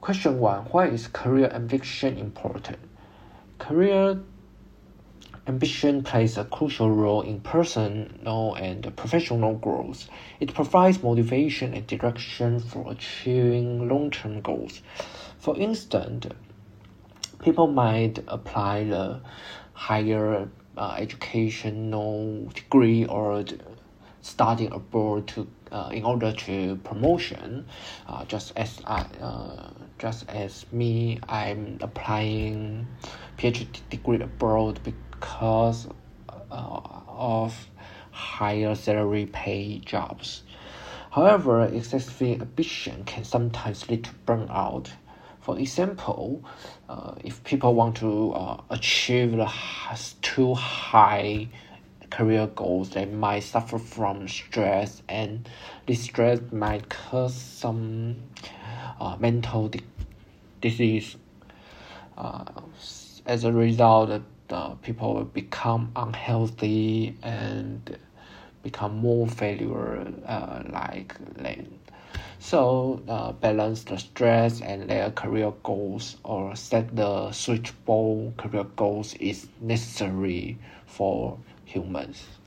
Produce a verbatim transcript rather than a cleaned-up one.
Question one, why is career ambition important? Career ambition plays a crucial role in personal and professional growth. It provides motivation and direction for achieving long-term goals. For instance, people might apply the higher uh, educational degree or studying abroad to uh, in order to promotion. Uh, just as I, uh, just as me, I'm applying PhD degree abroad because uh, of higher salary pay jobs. However, excessive ambition can sometimes lead to burnout. For example, uh, if people want to uh, achieve the too high career goals, they might suffer from stress, and this stress might cause some uh, mental di- disease. Uh, as a result, uh, people will become unhealthy and become more failure uh, like like so uh, balance the stress and their career goals, or set the suitable career goals is necessary for humans.